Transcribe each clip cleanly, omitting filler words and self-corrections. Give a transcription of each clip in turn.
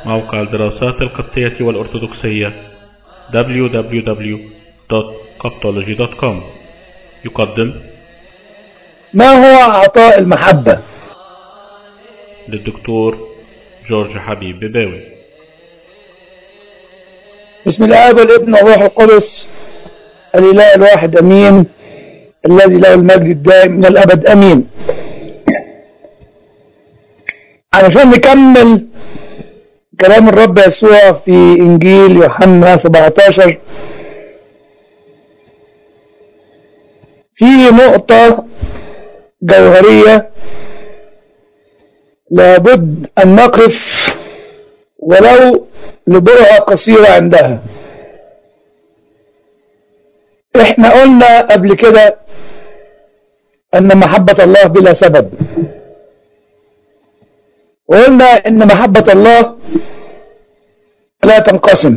موقع الدراسات القبطية والأرثوذكسية www.coptology.com يقدم ما هو عطاء المحبة للدكتور جورج حبيب بباوي. بسم الله والابن والروح القدس الإله الواحد أمين الذي له المجد الدائم من الأبد أمين. علشان نكمل كلام الرب يسوع في إنجيل يوحنا 17 في نقطة جوهرية لابد أن نقف ولو لبرهة قصيرة عندها. احنا قلنا قبل كده أن محبة الله بلا سبب، وقلنا أن محبة الله لا تنقسم.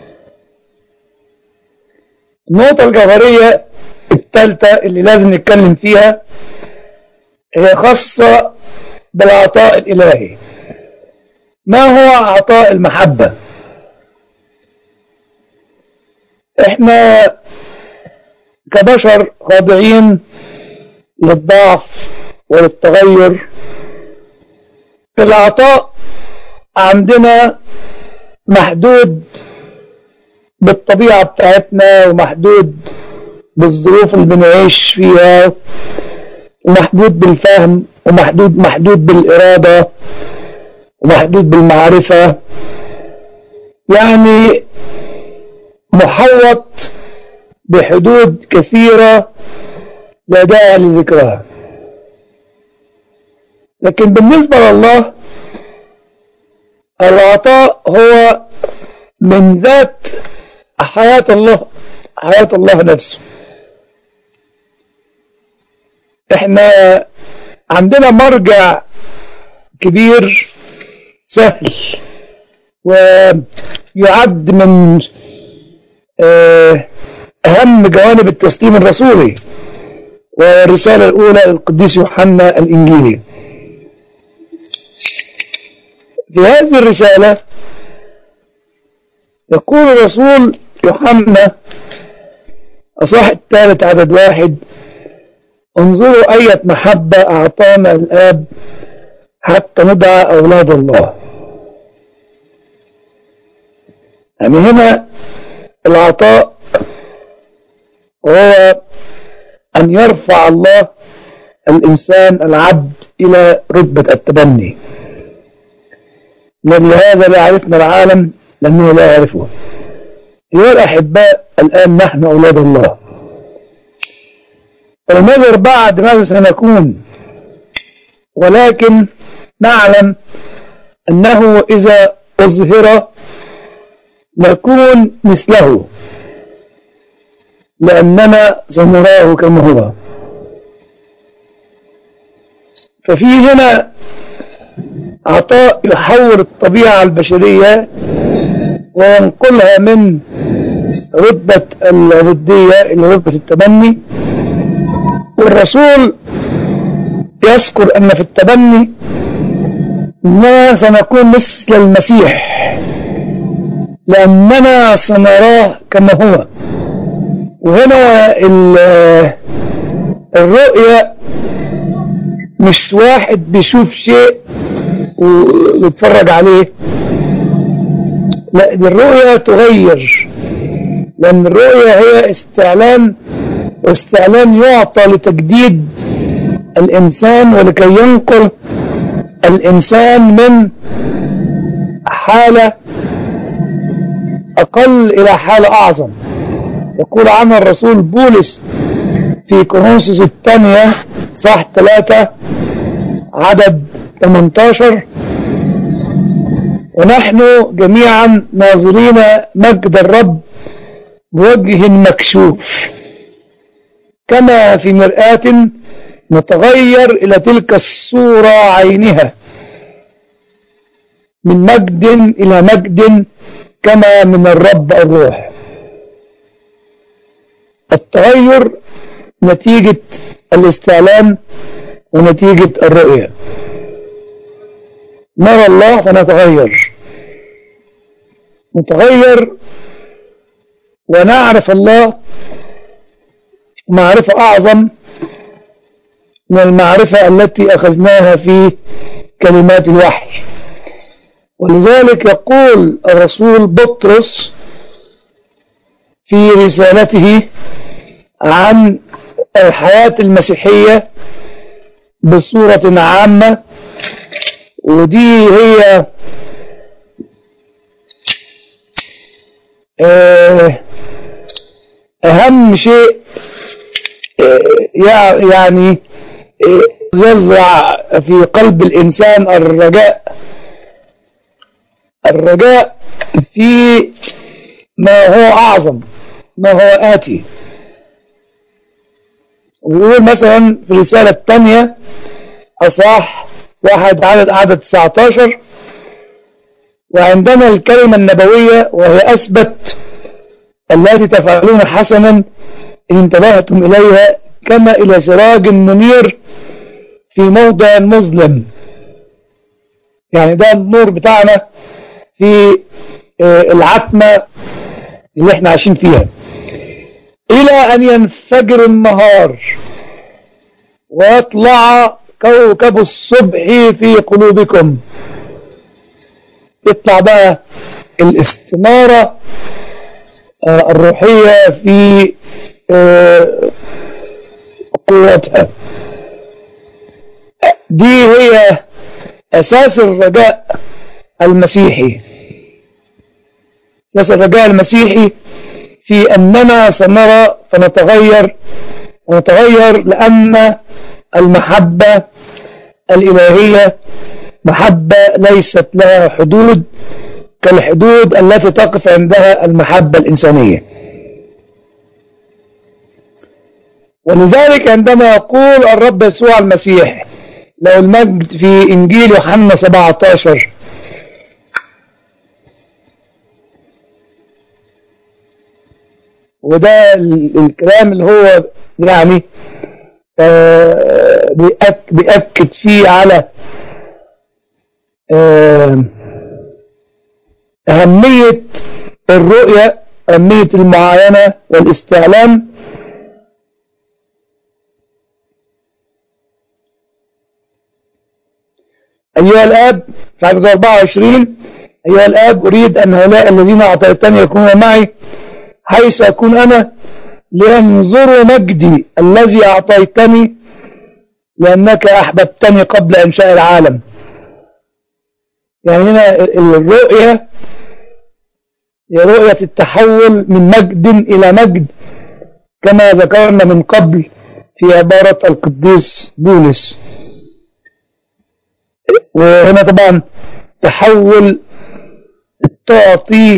النقطة الجوهرية الثالثة اللي لازم نتكلم فيها هي خاصة بالعطاء الإلهي. ما هو عطاء المحبة؟ احنا كبشر خاضعين للضعف وللتغير. في العطاء عندنا محدود بالطبيعة بتاعتنا، ومحدود بالظروف اللي بنعيش فيها، ومحدود بالفهم، ومحدود بالإرادة، ومحدود بالمعرفة. يعني محوط بحدود كثيرة لا داعي لذكرها. لكن بالنسبة لله العطاء هو من ذات حياة الله، حياة الله نفسه. احنا عندنا مرجع كبير سهل ويعد من أهم جوانب التسليم الرسولي، والرسالة الأولى للقديس يوحنا الإنجيلي. في هذه الرسالة يقول الرسول يوحنا أصحاح 3 عدد 1: انظروا أية محبة أعطانا الآب حتى ندعى أولاد الله. يعني هنا العطاء هو أن يرفع الله الإنسان العبد إلى رتبة التبني. لهذا لا يعرفنا العالم لأنه لا يعرفه. أيها الأحباء، الآن نحن أولاد الله. المنظر بعد ماذا سنكون، ولكن نعلم أنه إذا أظهر نكون مثله، لأننا سنراه كما هو. ففي هنا عطاء يحول الطبيعة البشرية وينقلها من رتبة العبودية إلى رتبة التبني. والرسول يذكر أن في التبني إننا سنكون مثل المسيح لأننا سنراه كما هو. وهنا الرؤية مش واحد بيشوف شيء ويتفرج عليه، لا، الرؤية تغير، لأن الرؤية هي استعلان، واستعلان يعطى لتجديد الإنسان ولكي ينقل الإنسان من حالة أقل إلى حالة أعظم. يقول عنها الرسول بولس في كورنثوس الثانية صح 3 عدد 18: ونحن جميعا ناظرين مجد الرب بوجه مكشوف كما في مرآة نتغير إلى تلك الصورة عينها من مجد إلى مجد كما من الرب الروح. التغير نتيجة الاستعلام ونتيجة الرؤية. نرى الله فنتغير، نتغير ونعرف الله معرفة أعظم من المعرفة التي أخذناها في كلمات الوحي. ولذلك يقول الرسول بطرس في رسالته عن الحياة المسيحية بصورة عامة، ودي هي أهم شيء يعني يزرع في قلب الإنسان الرجاء في ما هو أعظم، ما هو آتي. ويقول مثلا في الرسالة الثانية أصحاح 1 عدد 19: وعندنا الكلمة النبوية وهي أثبت التي تفعلون حسنا إن انتبهتم إليها كما إلى سراج منير في موضع مظلم. يعني ده النور بتاعنا في العتمة اللي احنا عايشين فيها، إلى أن ينفجر النهار ويطلع كوكب الصبح في قلوبكم. يطلع بقى الاستنارة الروحية في قوتها. دي هي أساس الرجاء المسيحي. أساس الرجاء المسيحي في أننا سنرى فنتغير، لأن المحبة الإلهية محبة ليست لها حدود كالحدود التي تقف عندها المحبة الإنسانية. ولذلك عندما يقول الرب يسوع المسيح له المجد في إنجيل يوحنا 17: وده الكلام اللي هو يعني بيأكد فيه على أهمية الرؤية، أهمية المعاينة والاستعلام. أيها الآب في عدد 24: أيها الآب أريد أن هؤلاء الذين أعطيتني يكونوا معي حيث أكون أنا، لينظروا مجدي الذي أعطيتني لأنك أحببتني قبل إنشاء العالم. يعني هنا الرؤية هي رؤية التحول من مجد إلى مجد كما ذكرنا من قبل في عبارة القديس بولس. وهنا طبعا تحول تعطيه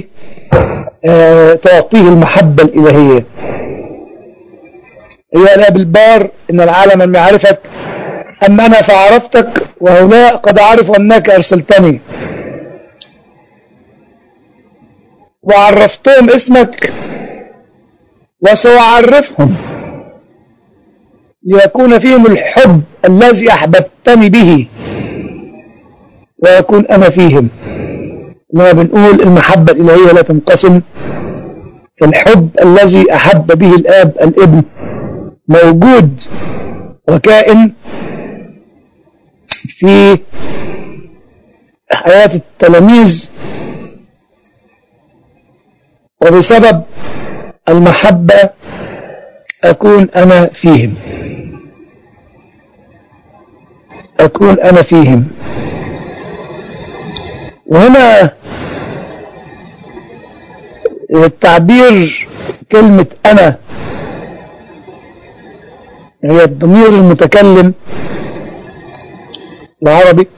المحبة الإلهية. أيها الآب البار إن العالم لم يعرفك أما أنا فعرفتك، وهؤلاء قد عرفوا أنك أرسلتني وعرفتهم اسمك، وسأعرفهم ليكون فيهم الحب الذي أحببتني به ويكون أنا فيهم. ما بنقول المحبة الإلهية لا تنقسم، فالحب الذي أحب به الآب الابن موجود وكائن في حياة التلاميذ، وبسبب المحبة أكون أنا فيهم، أكون أنا فيهم. وهنا التعبير كلمة أنا هي الضمير المتكلم العربي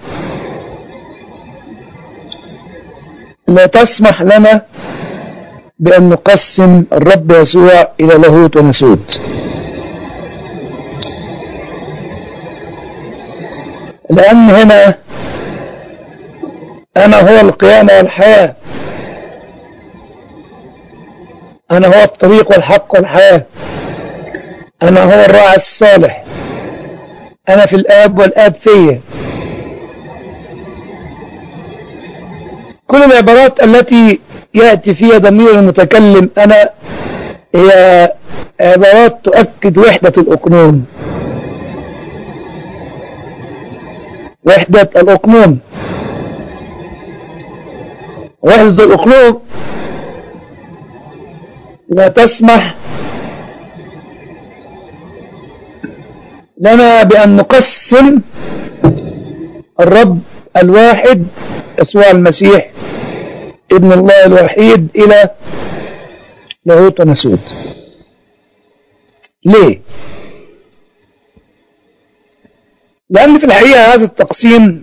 لا تسمح لنا بأن نقسم الرب يسوع إلى لاهوت وناسوت، لأن هنا أنا هو القيامة والحياة، أنا هو الطريق والحق والحياة، أنا هو الراعي الصالح، أنا في الآب والآب فيا. كل العبارات التي يأتي فيها ضمير المتكلم أنا هي عبارات تؤكد وحدة الأقنوم. وحدة الأقنوم، وحدة الأقنوم لا تسمح لنا بأن نقسم الرب الواحد يسوع المسيح ابن الله الوحيد إلى لاهوت وناسوت. ليه؟ لأن في الحقيقة هذا التقسيم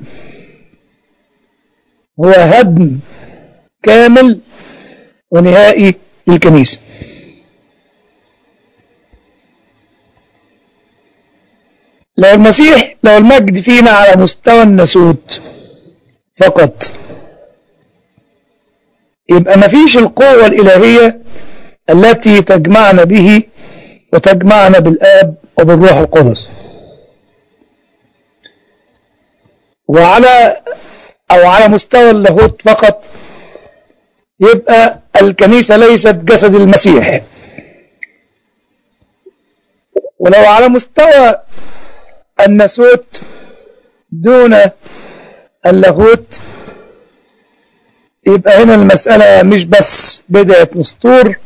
هو هدم كامل ونهائي للكنيسة. لو المسيح، لو المجد فينا على مستوى الناسوت فقط، يبقى ما فيش القوة الإلهية التي تجمعنا به وتجمعنا بالآب وبالروح القدس. وعلى أو على مستوى اللاهوت فقط يبقى الكنيسة ليست جسد المسيح. ولو على مستوى الناسوت دون اللاهوت يبقى هنا المسألة مش بس بدعة نسطور،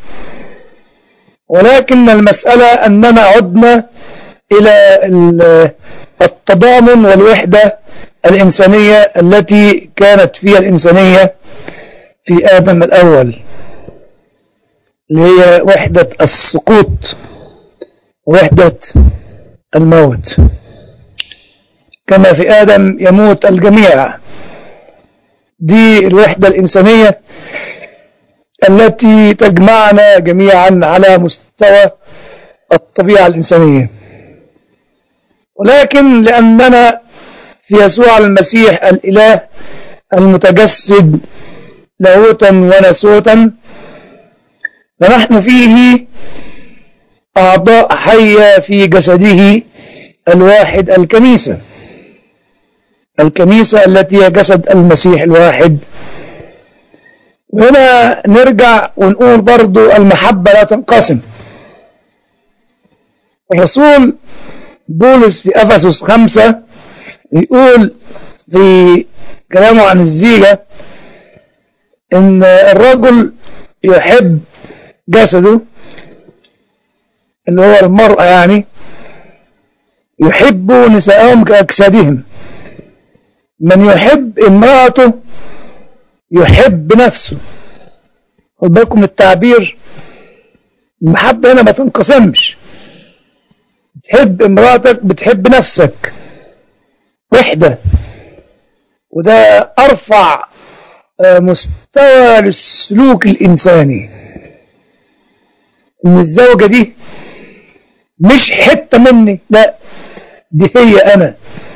ولكن المسألة أننا عدنا إلى التضامن والوحدة الإنسانية التي كانت فيها الإنسانية في آدم الأول، اللي هي وحدة السقوط، وحدة الموت. كما في آدم يموت الجميع، دي الوحدة الإنسانية التي تجمعنا جميعا على مستوى الطبيعة الإنسانية. ولكن لأننا في يسوع المسيح الإله المتجسد لاهوتا وناسوتا، فنحن فيه أعضاء حية في جسده الواحد الكنيسة، الكنيسة التي هي جسد المسيح الواحد. وهنا نرجع ونقول برضو المحبة لا تنقسم. الرسول بولس في أفسس 5 يقول في كلامه عن الزيجة إن الرجل يحب جسده اللي هو المرأة، يعني يحب نساءهم كأجسادهم. من يحب امرأته يحب نفسه. خد بالكم التعبير، المحبة هنا ما تنقسمش. بتحب امرأتك بتحب نفسك، وحدة. وده أرفع مستوى للسلوك الإنساني، إن الزوجة دي مش حتة مني، لا دي هي أنا.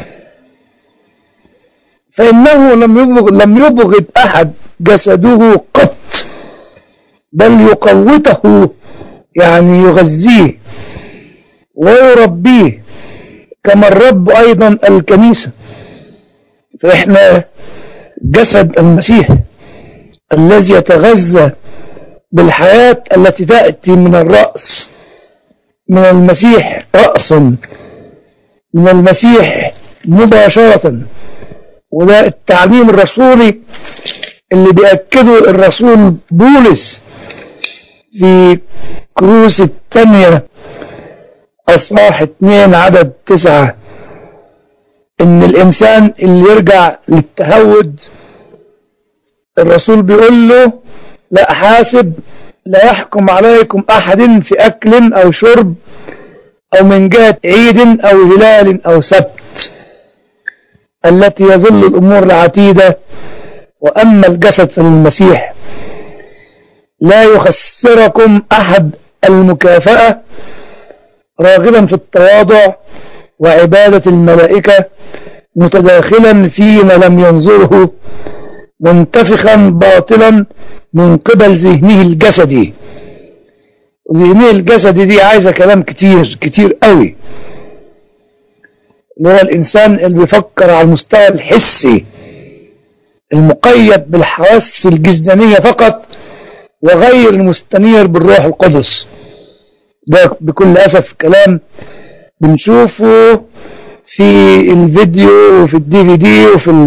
فإنه لم يبغض أحد جسده قط، بل يقوته، يعني يغذيه ويربيه، كما الرب أيضا الكنيسة. فإحنا جسد المسيح الذي يتغذى بالحياة التي تأتي من الرأس، من المسيح رأسا، من المسيح مباشرة. وده التعليم الرسولي اللي بيأكده الرسول بولس في كروس الثانية أصحاح 2 عدد 9، إن الإنسان اللي يرجع للتهود الرسول بيقول له لا حاسب، لا يحكم عليكم أحد في أكل أو شرب أو من جهة عيد أو هلال أو سبت، التي يظل الأمور العتيدة. وأما الجسد فللمسيح، لا يخسركم أحد المكافأة، راغبا في التواضع وعبادة الملائكة، متداخلا فيما لم ينظره، منتفخا باطلا من قبل ذهنه الجسدي. ذهنه الجسدي دي عايزة كلام كتير كتير قوي، اللي هو الإنسان اللي بيفكر على المستوى الحسي المقيد بالحواس الجسدانية فقط، وغير المستنير بالروح القدس. ده بكل أسف كلام بنشوفه في الفيديو وفي DVD وفي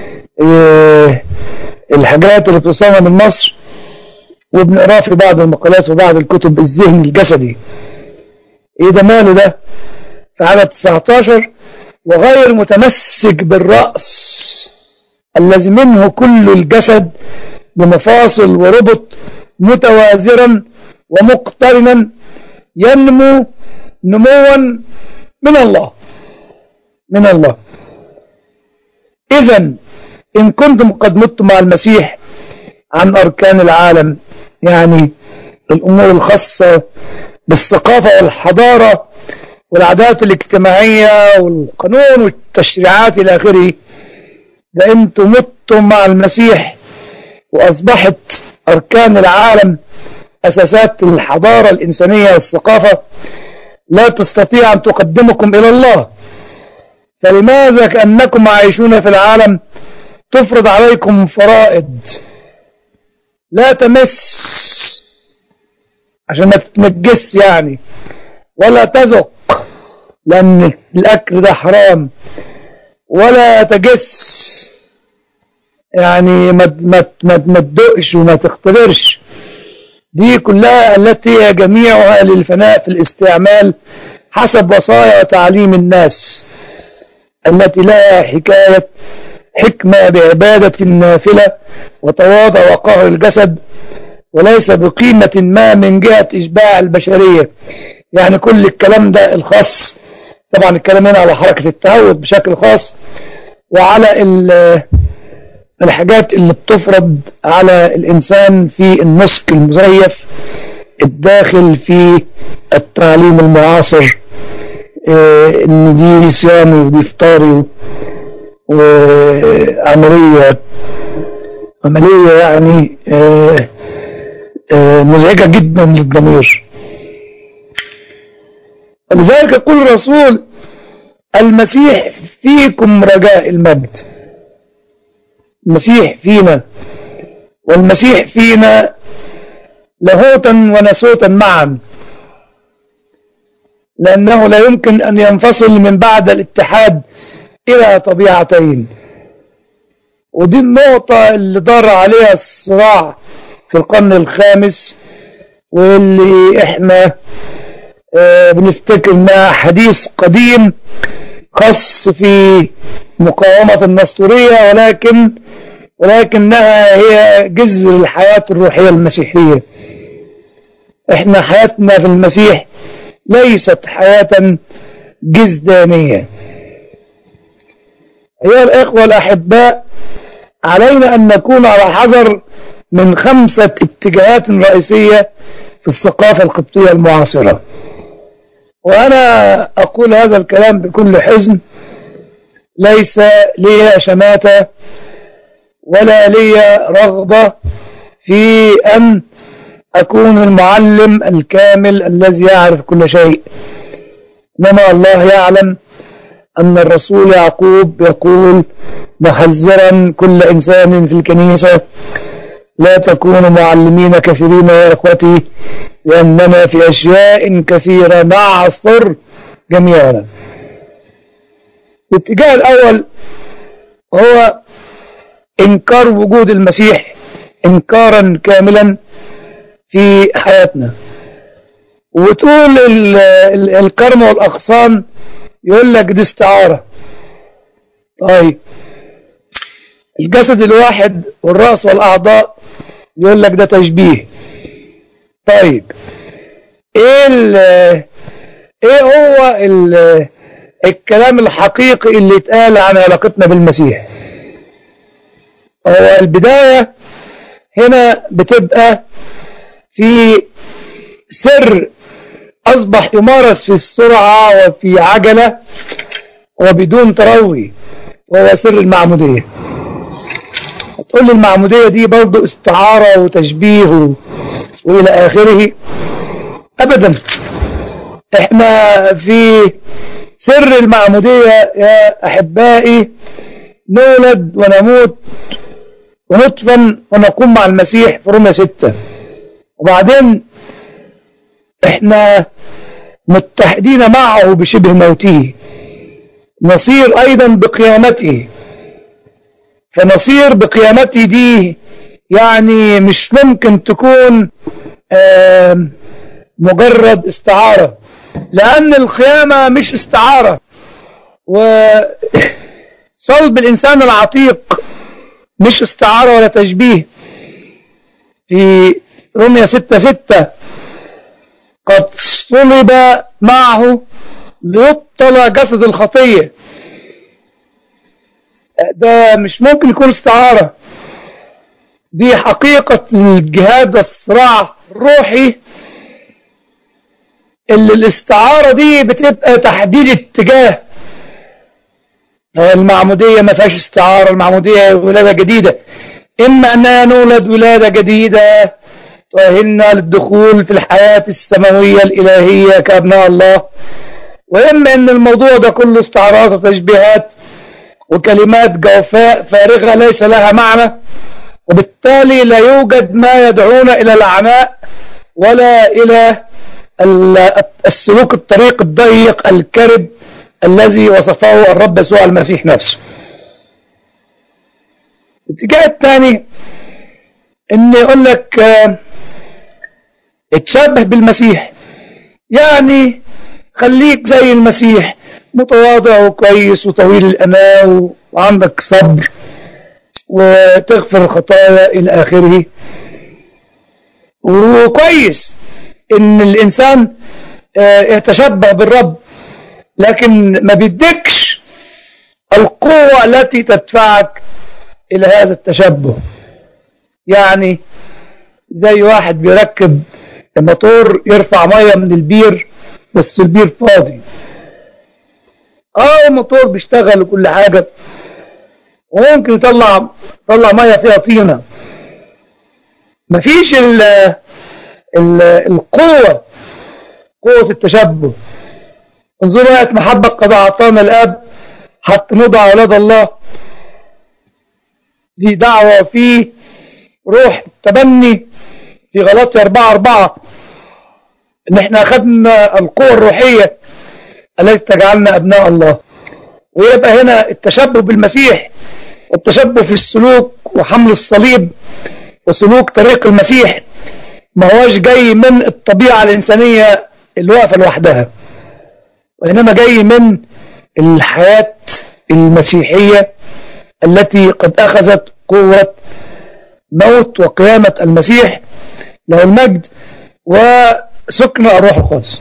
الحاجات اللي بتصور من مصر، وبنقراه في بعض المقالات وبعض الكتب الذهن الجسدي. ايه ده ماله ده؟ في عدد 19 وغير متمسك بالرأس الذي منه كل الجسد بمفاصل وربط متوازرا ومقترنا ينمو نموا من الله. من الله. إذن إن كنتم قد متم مع المسيح عن أركان العالم، يعني الأمور الخاصة بالثقافة والحضارة والعادات الاجتماعية والقانون والتشريعات إلى آخره، ده أنتم متم مع المسيح وأصبحت أركان العالم أساسات الحضارة الإنسانية والثقافة لا تستطيع أن تقدمكم إلى الله. فلماذا كأنكم عايشون في العالم تفرض عليكم فرائض لا تمس عشان ما تتنجس يعني، ولا تذق لأن الأكل ده حرام، ولا تجس يعني ما تدقش وما تختبرش. دي كلها التي هي جميعها للفناء في الاستعمال حسب وصايا وتعليم الناس التي لها حكمة بعبادة النافلة وتواضع وقهر الجسد، وليس بقيمة ما من جهة إشباع البشرية. يعني كل الكلام ده الخاص، طبعا الكلام هنا على حركة التهود بشكل خاص، وعلى الحاجات اللي بتفرض على الإنسان في النسك المزيف الداخل في التعليم المعاصر، إن دي صيامي ودي فطاري، وعملية يعني مزعجة جدا للضمير. ولذلك يقول الرسول المسيح فيكم رجاء المجد. المسيح فينا، والمسيح فينا لاهوتا وناسوتا معا، لأنه لا يمكن أن ينفصل من بعد الاتحاد إلى طبيعتين. ودي النقطة اللي دار عليها الصراع في القرن الخامس، واللي احنا بنفتكر انها حديث قديم خاص في مقاومة النسطورية، ولكنها هي جذر الحياة الروحية المسيحية. احنا حياتنا في المسيح ليست حياة جسدانية. أيها الإخوة الأحباء، علينا أن نكون على حذر من 5 اتجاهات رئيسية في الثقافة القبطية المعاصرة. وأنا أقول هذا الكلام بكل حزن، ليس لي شماتة ولا لي رغبة في أن أكون المعلم الكامل الذي يعرف كل شيء، إنما الله يعلم أن الرسول يعقوب يقول محذرا كل إنسان في الكنيسة: لا تكونوا معلمين كثيرين يا إخوتي، لأننا في أشياء كثيرة نعثر جميعنا. الاتجاه الأول هو إنكار وجود المسيح إنكارا كاملا في حياتنا. وتقول الكرم والأغصان يقول لك دي استعارة. طيب الجسد الواحد والرأس والأعضاء يقول لك ده تشبيه. طيب ايه هو الكلام الحقيقي اللي اتقال عن علاقتنا بالمسيح؟ هو البداية هنا بتبقى في سر أصبح يمارس في السرعة وفي عجلة وبدون تروي، وهو سر المعمودية. هتقول لي المعمودية دي برضو استعارة وتشبيه وإلى آخره. أبدا، احنا في سر المعمودية يا أحبائي نولد ونموت ونطفن ونقوم مع المسيح في رومية 6. وبعدين احنا متحدين معه بشبه موته، نصير أيضا بقيامته. فنصير بقيامته دي يعني مش ممكن تكون مجرد استعارة، لأن القيامة مش استعارة. وصلب الإنسان العتيق مش استعارة ولا تشبيه. في رمية 6:6 قد صلب معه ليبطل جسد الخطية. ده مش ممكن يكون استعارة، دي حقيقة الجهاد والصراع الروحي، اللي الاستعارة دي بتبقى تحديد اتجاه. المعمودية ما فيهاش استعارة، المعمودية ولادة جديدة. إما أننا نولد ولادة جديدة تؤهلنا للدخول في الحياة السماوية الإلهية كأبناء الله، وإما أن الموضوع ده كله استعارات وتشبيهات وكلمات جوفاء فارغة ليس لها معنى، وبالتالي لا يوجد ما يدعونا إلى العناء ولا إلى السلوك الطريق الضيق الكرب الذي وصفه الرب يسوع المسيح نفسه. الاتجاه الثاني ان يقول لك اتشبه بالمسيح، يعني خليك زي المسيح، متواضع وكويس وطويل الأناة وعندك صبر وتغفر الخطايا إلى آخره. وكويس ان الإنسان يتشبه بالرب، لكن ما بيدكش القوة التي تدفعك إلى هذا التشبه. يعني زي واحد بيركب الموتور يرفع مية من البير بس البير فاضي. الموتور بيشتغل وكل حاجة، وممكن يطلع مية فيها طينة، مفيش القوة، قوة التشبه. انظروا آية محبة قد أعطانا الآب حتى ندعى أولاد الله. دي دعوة في روح التبني في غلاطية 4:4، ان احنا اخذنا القوة الروحية التي تجعلنا ابناء الله. ويبقى هنا التشبه بالمسيح والتشبه في السلوك وحمل الصليب وسلوك طريق المسيح ما هوش جاي من الطبيعة الإنسانية اللي واقفة لوحدها، وإنما جاي من الحياة المسيحية التي قد أخذت قوة موت وقيامة المسيح له المجد وسكن الروح القدس.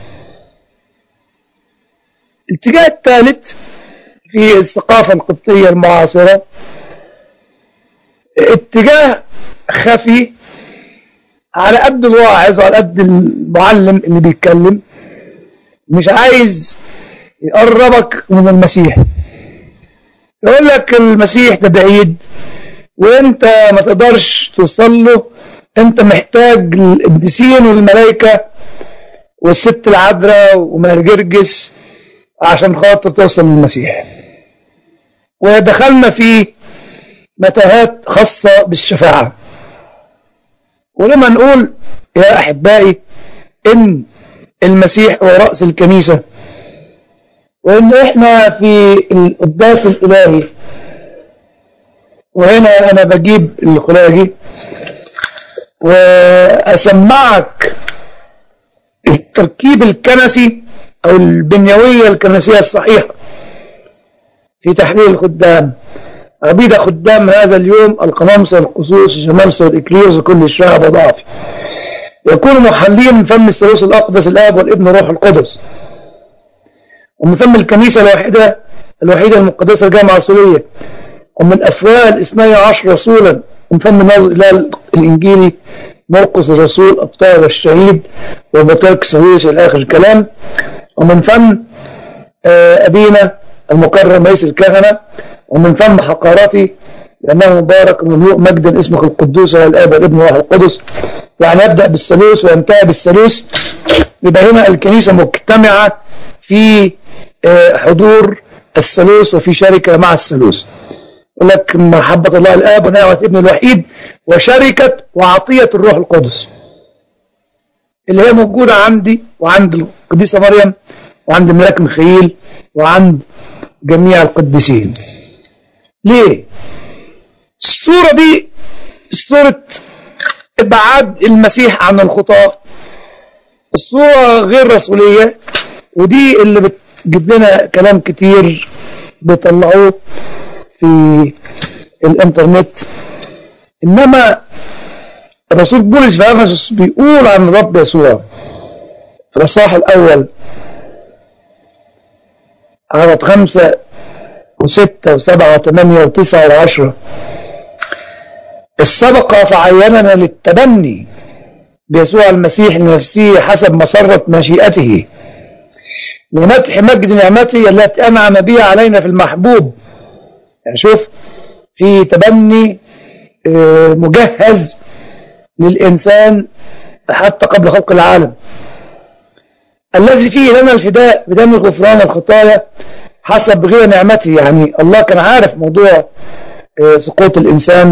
الاتجاه الثالث في الثقافة القبطية المعاصرة اتجاه خفي، على قد الواعظ وعلى قد المعلم اللي بيتكلم، مش عايز يقربك من المسيح. يقول لك المسيح ده بعيد وانت ما تقدرش توصل له، انت محتاج القديسين والملائكة والست العذراء ومار جرجس عشان خاطر توصل للمسيح. ودخلنا في متاهات خاصة بالشفاعة. ولما نقول يا أحبائي إن المسيح هو رأس الكنيسة، وإن إحنا في القداس الإلهي، وهنا أنا بجيب الخلاجي وأسمعك التركيب الكنسي أو البنيوية الكنسية الصحيحة في تحليل الخدام. عبيد خدام هذا اليوم القمامسة والقصوص الشمامسة والإكليوس وكل الشعب وضعفي يكونوا محلين من فم الثالوث الأقدس الآب والابن والروح القدس، ومن فم الكنيسة الوحيدة المقدسة الجامعة الرسولية، ومن أفواه 12 رسولا، ومن فم ناظر الإله الإنجيلي مرقس الرسول الطاهر والشهيد وبطارك سويس إلى آخر الكلام، ومن فم أبينا المكرم رئيس الكهنة، ومن فم حقارتي لأنه مبارك ومملوء مجدا اسمك القدوس والآب والابن والروح القدس. يعني يبدأ بالثالوث وينتهي بالثالوث. يبقى هنا الكنيسة مجتمعة في حضور الثالوث وفي شركة مع الثالوث. يقول لك محبة الله الآب ونعمة ابن الوحيد وشركة وعطية الروح القدس. اللي هي موجودة عندي وعند القديسة مريم وعند الملاك ميخائيل وعند جميع القديسين. ليه؟ الصورة دي صورة ابعاد المسيح عن الخطاة، الصورة غير رسولية، ودي اللي بتجيب لنا كلام كتير بيطلعوه في الانترنت. انما الرسول بولس في افسس بيقول عن الرب يسوع في الاصحاح الاول عدد 5 و6 و7 و8 و9 و10: السبق فعيننا للتبني بيسوع المسيح لنفسه حسب مسرة مشيئته لمدح مجد نعمته التي أنعم بها علينا في المحبوب. يعني شوف، في تبني مجهز للإنسان حتى قبل خلق العالم، الذي فيه لنا الفداء بدم غفران الخطايا حسب غير نعمته. يعني الله كان عارف موضوع سقوط الإنسان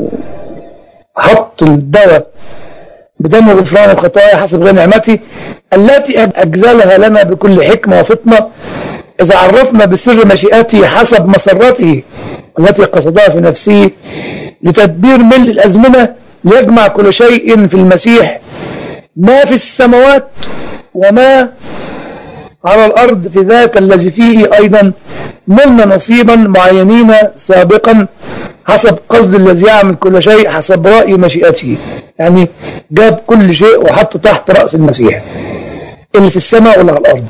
وحط الدواء بدم غفران الخطايا حسب غير نعمته التي أجزلها لنا بكل حكمة وفطنة، إذا عرفنا بسر مشيئته حسب مسرته التي قصدها في نفسه لتدبير ملء الأزمنة ليجمع كل شيء في المسيح، ما في السماوات وما على الأرض، في ذاك الذي فيه أيضا نلنا نصيبا معينين سابقا حسب قصد الذي يعمل كل شيء حسب رأي مشيئته. يعني جاب كل شيء وحطه تحت رأس المسيح اللي في السماء واللي على الأرض.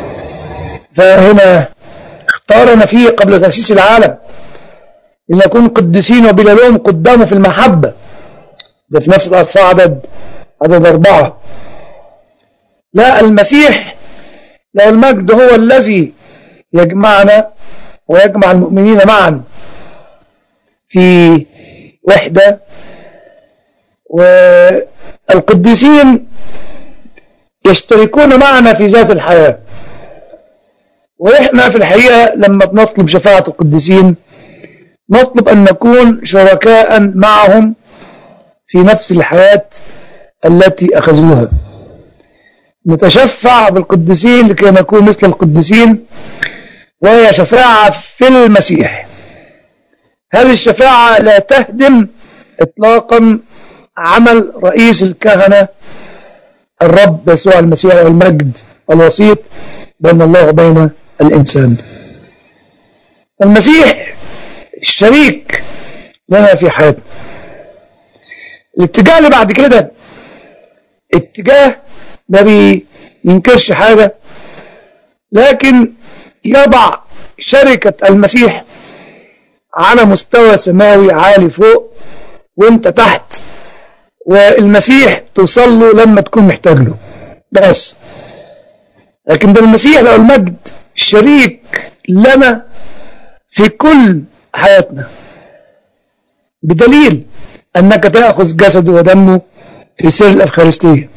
فهنا اختارنا فيه قبل تأسيس العالم لنكون قديسين وبلا لوم قدامه في المحبة. ده في نفس الأصحاح عدد 4. لا، المسيح له المجد هو الذي يجمعنا ويجمع المؤمنين معا في وحدة، والقديسين يشتركون معنا في ذات الحياة. وإحنا في الحقيقة لما بنطلب شفاعة القديسين نطلب أن نكون شركاء معهم في نفس الحياة التي أخذوها. نتشفع بالقديسين لكي نكون مثل القديسين، وهي شفاعة في المسيح. هذه الشفاعة لا تهدم إطلاقا عمل رئيس الكهنة الرب يسوع المسيح والمجد الوسيط بين الله وبين الإنسان. المسيح الشريك لنا في حياتنا. الاتجاه اللي بعد كده اتجاه ما بينكرش حاجة، لكن يضع شركة المسيح على مستوى سماوي عالي فوق وانت تحت، والمسيح توصل له لما تكون محتاج له بس. لكن ده المسيح له المجد الشريك لنا في كل حياتنا، بدليل أنك تأخذ جسده ودمه في سر الأفخارستية،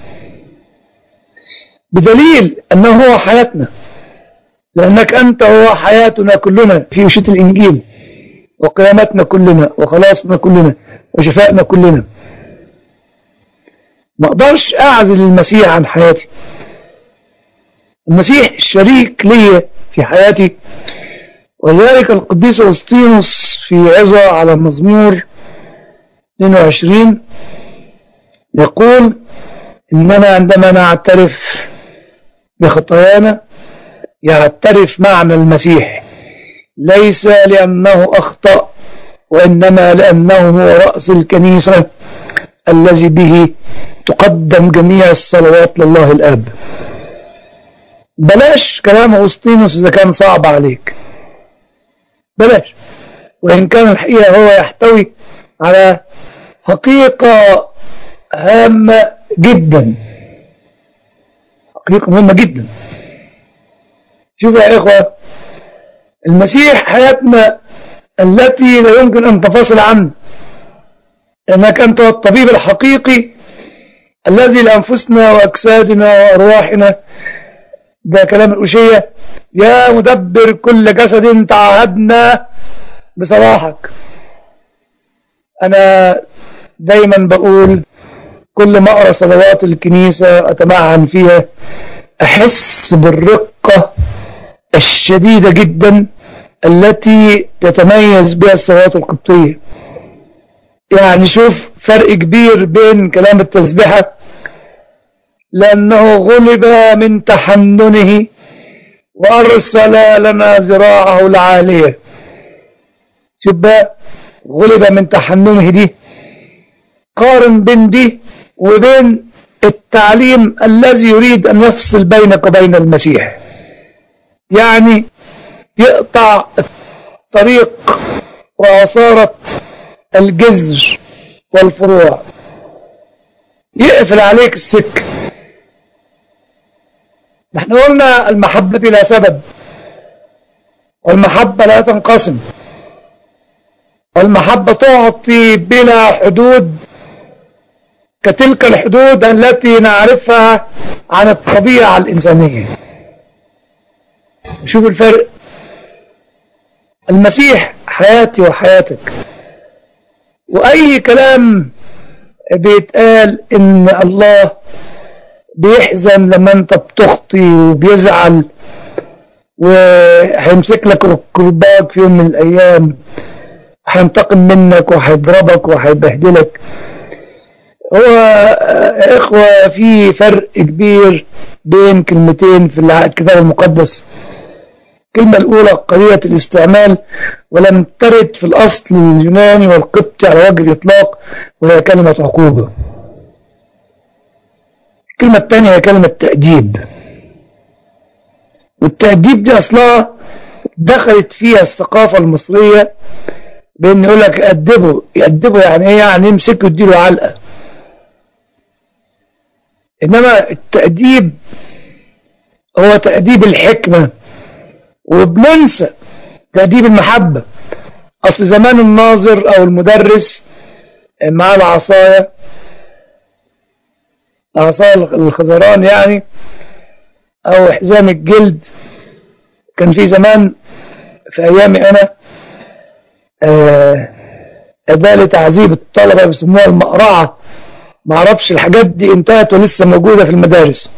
بدليل أنه هو حياتنا، لأنك أنت هو حياتنا كلنا في وشية الإنجيل، وقيامتنا كلنا وخلاصنا كلنا وشفائنا كلنا. ما أقدرش أعزل المسيح عن حياتي. المسيح الشريك لي في حياتي. وذلك القديس أغسطينوس في عظة على مزمور 22 يقول إننا عندما نعترف بخطايانا يعترف معنا المسيح، ليس لأنه أخطأ وإنما لأنه هو رأس الكنيسة الذي به تقدم جميع الصلوات لله الآب. بلاش كلام أغسطينوس إذا كان صعب عليك، بلاش، وإن كان الحقيقة هو يحتوي على حقيقة هامة جدا، حقيقة مهمة جدا. شوفوا يا إخوة، المسيح حياتنا التي لا يمكن أن تنفصل عنه، إنك أنت الطبيب الحقيقي الذي لأنفسنا وأجسادنا وأرواحنا. ده كلام الأشية: يا مدبر كل جسد تعهدنا بصلاحك. أنا دايما بقول كل ما أقرأ صلوات الكنيسة أتمعن فيها أحس بالرقة الشديدة جدا التي تتميز بها الصلوات القبطية. يعني شوف فرق كبير بين كلام التسبيحة، لأنه غلب من تحننه وأرسل لنا ذراعه العالية. شوف بقى، غلب من تحننه دي، قارن بين دي وبين التعليم الذي يريد أن يفصل بينك وبين المسيح، يعني يقطع الطريق وعصارة الجذر والفروع، يقفل عليك السكة. نحن قلنا المحبة بلا سبب، والمحبة لا تنقسم، والمحبة تعطي بلا حدود كتلك الحدود التي نعرفها عن الطبيعة الإنسانية. شوف الفرق، المسيح حياتي وحياتك، وأي كلام بيتقال إن الله بيحزن لما أنت بتخطي وبيزعل وهيمسك لك ركباك في يوم من الأيام، هينتقم منك وهيضربك وهيبهدلك. هو إخوة في فرق كبير بين كلمتين في الكتاب المقدس. الكلمة الأولى قضية الاستعمال، ولم ترد في الأصل اليوناني والقبطي على وجه الإطلاق، وهي كلمة عقوبة. الكلمة الثانية هي كلمة تأديب، والتأديب دي أصلها دخلت فيها الثقافة المصرية بأن يقول لك يأدبه يعني إيه؟ يعني يمسكه يديله علقة. إنما التأديب هو تأديب الحكمة، وبننسى تأديب المحبة. أصل زمان الناظر أو المدرس مع العصاية الخزران يعني، أو حزام الجلد. كان في زمان في أيامي أنا أداة لتعذيب الطلبة بيسموها المقرعة. معرفش الحاجات دي انتهت ولسه موجودة في المدارس.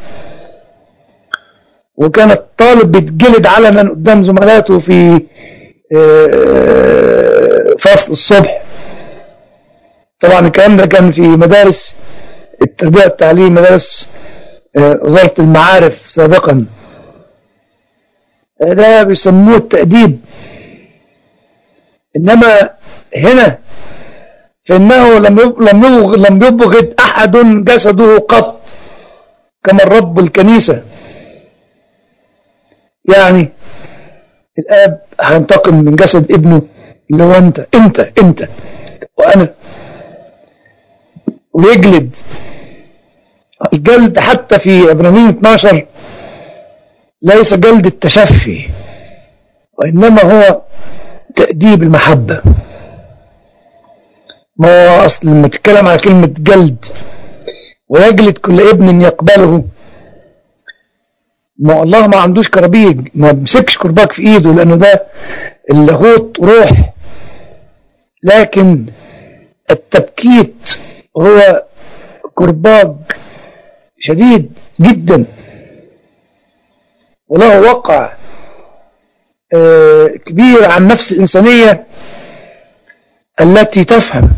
وكان الطالب بيتجلد علنا قدام زملاته في فصل الصبح. طبعا الكلام ده كان في مدارس التربية والتعليم، مدارس وزارة المعارف سابقا. ده بيسموه التأديب. إنما هنا فإنه لم يبغض أحد جسده قط كما الرب الكنيسة. يعني الآب هينتقم من جسد ابنه اللي هو أنت وأنا، ويجلد. الجلد حتى في عبرانيين 12 ليس جلد التشفي، وإنما هو تأديب المحبة. ما هو أصل لما تتكلم على كلمة جلد ويجلد كل ابن يقبله، ما الله ما عندوش كرابيج، ما بيمسكش كرباج في ايده، لأنه ده اللاهوت روح. لكن التبكيت هو كرباج شديد جدا، وله وقع كبير عن نفس الإنسانية التي تفهم.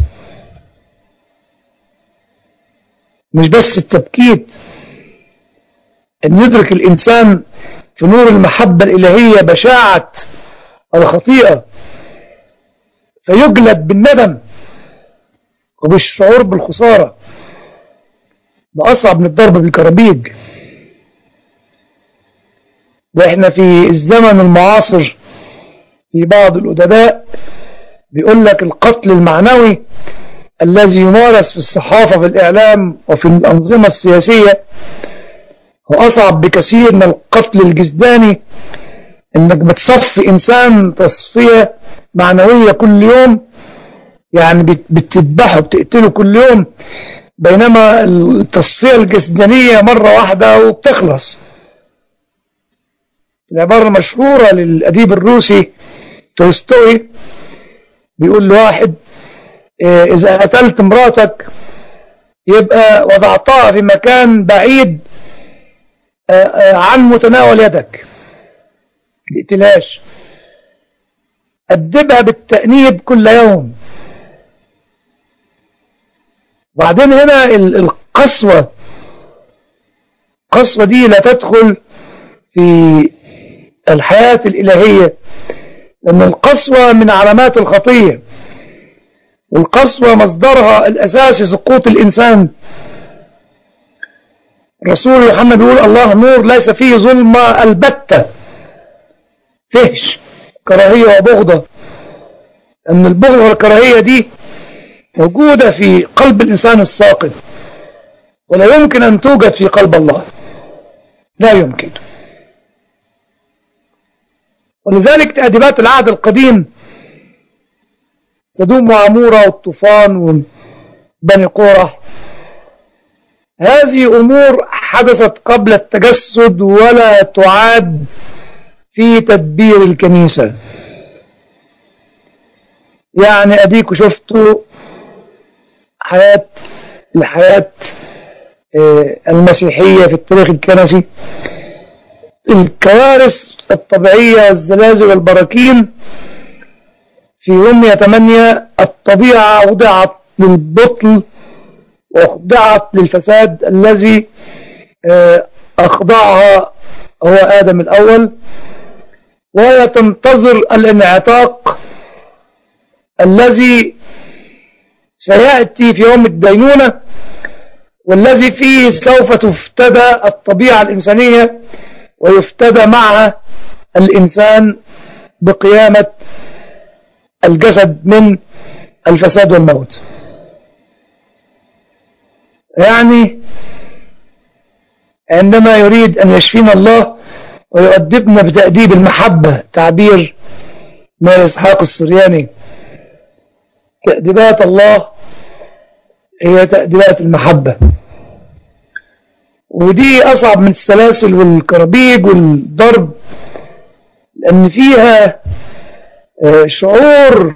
مش بس التبكيت، أن يدرك الإنسان في نور المحبة الإلهية بشاعة الخطيئة فيجلد بالندم وبالشعور بالخسارة. ده أصعب من الضرب بالكرابيج. ده احنا في الزمن المعاصر في بعض الأدباء بيقول لك القتل المعنوي الذي يمارس في الصحافة في الإعلام وفي الأنظمة السياسية هو أصعب بكثير من القتل الجسداني. إنك بتصفي إنسان تصفية معنوية كل يوم، يعني بتذبحه بتقتله كل يوم، بينما التصفية الجسدانية مرة واحدة وبتخلص. العبارة المشهورة للأديب الروسي تولستوي بيقول لواحد إذا قتلت مراتك يبقى وضعتها في مكان بعيد عن متناول يدك، ما تقتلهاش. أدبها بالتأنيب كل يوم. وبعدين هنا القسوة دي لا تدخل في الحياة الإلهية، لأن القسوة من علامات الخطية، والقسوة مصدرها الأساسي سقوط الإنسان. الرسول يوحنا بيقول الله نور ليس فيه ظلمة البتة، فهش كراهية وبغضة، أن البغضة والكراهية دي موجودة في قلب الإنسان الساقط، ولا يمكن أن توجد في قلب الله، لا يمكن. ولذلك تأديبات العهد القديم، سدوم وعمورة والطوفان وبني قورح، هذه أمور حدثت قبل التجسد ولا تعاد في تدبير الكنيسة. يعني أديكوا شفتوا الحياة المسيحية في التاريخ الكنسي، الكوارث الطبيعية والزلازل والبراكين. في رومية 8 الطبيعة وضعت للبطل وخضعت للفساد الذي أخضعها هو آدم الأول، وهي تنتظر الانعتاق الذي سيأتي في يوم الدينونة، والذي فيه سوف تفتدى الطبيعة الإنسانية ويفتدى معها الإنسان بقيامة الجسد من الفساد والموت. يعني عندما يريد أن يشفينا الله ويؤدبنا بتأديب المحبة، تعبير مار إسحاق السرياني، تأديبات الله هي تأديبات المحبة، ودي أصعب من السلاسل والكرابيج والضرب، لأن فيها شعور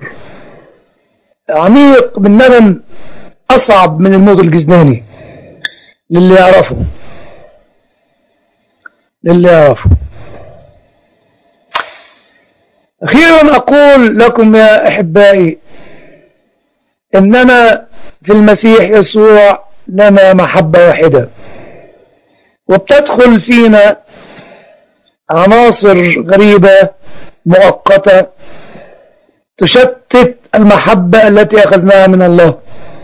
عميق بالندم أصعب من الموت الجسداني للي يعرفه. أخيرا أقول لكم يا أحبائي إننا في المسيح يسوع لنا محبة واحدة، وبتدخل فينا عناصر غريبة مؤقتة تشتت المحبة التي أخذناها من الله.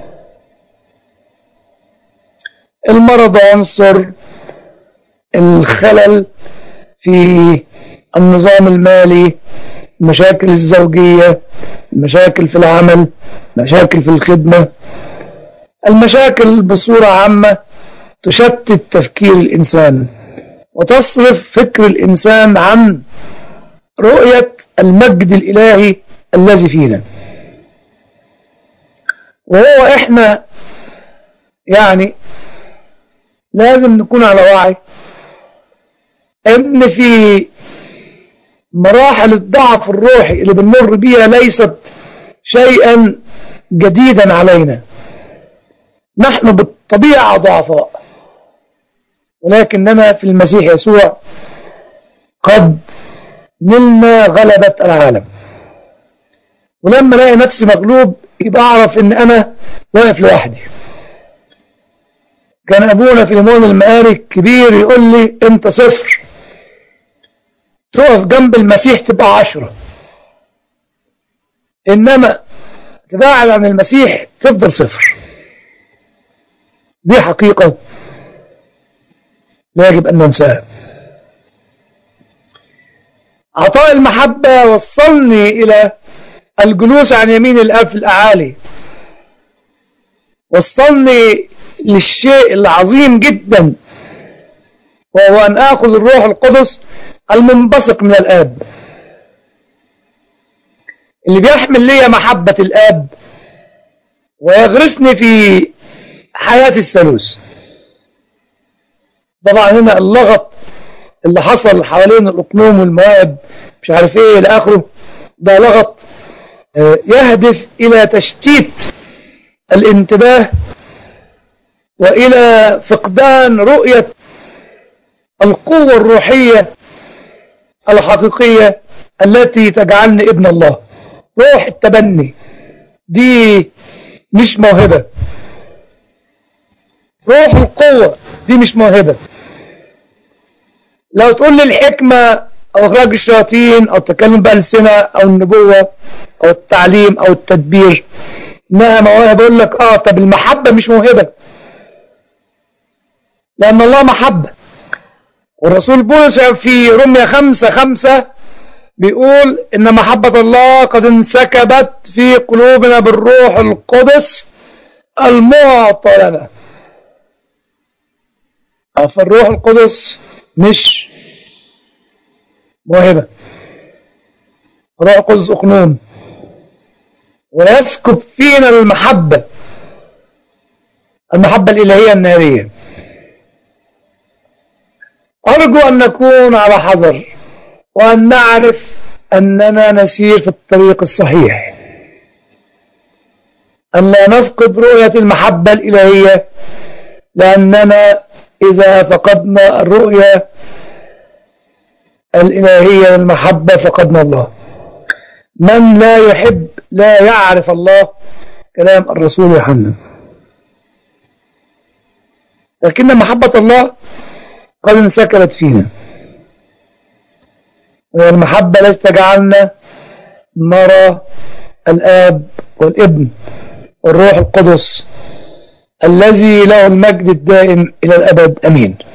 المرض عنصر، الخلل في النظام المالي، المشاكل الزوجية، المشاكل في العمل، مشاكل في الخدمة، المشاكل بصورة عامة تشتت تفكير الإنسان وتصرف فكر الإنسان عن رؤية المجد الإلهي الذي فينا. وهو إحنا يعني لازم نكون على وعي إن في مراحل الضعف الروحي اللي بنمر بيها ليست شيئا جديدا علينا. نحن بالطبيعة ضعفاء، ولكننا في المسيح يسوع قد نلنا غلبة العالم. ولما الاقي نفسي مغلوب يبقى اعرف ان انا واقف لوحدي. كان ابونا في ليمون المقاري الكبير يقول لي انت صفر، تقف جنب المسيح تبقى 10، انما تبعد عن المسيح تفضل صفر. دي حقيقة لا يجب ان ننساها. عطاء المحبة وصلني الى الجلوس عن يمين الاب في الاعالي، وصلني للشيء العظيم جدا، وهو أن آخذ الروح القدس المنبثق من الآب، اللي بيحمل لي محبة الآب ويغرسني في حياة الثالوث. طبعا هنا اللغط اللي حصل حوالين الأقنوم والمواهب مش عارف ايه إلى آخره، ده لغط يهدف إلى تشتيت الانتباه وإلى فقدان رؤية القوة الروحية الحقيقية التي تجعلني ابن الله. روح التبني دي مش موهبة، روح القوة دي مش موهبة. لو تقول لي الحكمة أو إخراج الشياطين أو التكلم بألسنة أو النبوة أو التعليم أو التدبير إنها مواهب، أقول لك طب المحبة مش موهبة، لأن الله محبة. والرسول بولس في رومية 5:5 بيقول إن محبة الله قد انسكبت في قلوبنا بالروح القدس المعطى لنا. فالروح القدس مش موهبة، الروح القدس أقنون، ويسكب فينا المحبة الإلهية النارية. أرجو أن نكون على حذر وأن نعرف أننا نسير في الطريق الصحيح، أن لا نفقد رؤية المحبة الإلهية، لأننا إذا فقدنا الرؤية الإلهية والمحبة فقدنا الله. من لا يحب لا يعرف الله، كلام الرسول يوحنا. لكن محبة الله قد انسكبت فينا، والمحبة التي تجعلنا نرى الآب والابن والروح القدس الذي له المجد الدائم إلى الأبد. أمين.